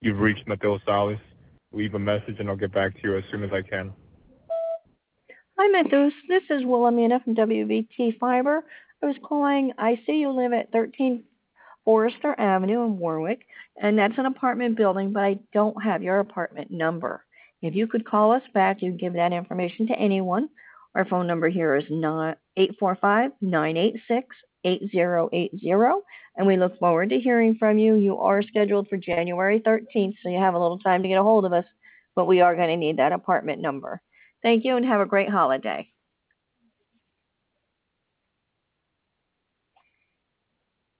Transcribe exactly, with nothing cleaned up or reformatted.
You've reached Mathil Salas. Leave a message and I'll get back to you as soon as I can. Hi, Mentos. This is Wilhelmina from W V T Fiber. I was calling. I see you live at thirteen Forrester Avenue in Warwick, and that's an apartment building, but I don't have your apartment number. If you could call us back, you can give that information to anyone. Our phone number here is eight four five, nine eight six, eight zero eight zero, and we look forward to hearing from you. You are scheduled for January thirteenth, so you have a little time to get a hold of us, but we are going to need that apartment number. Thank you, and have a great holiday.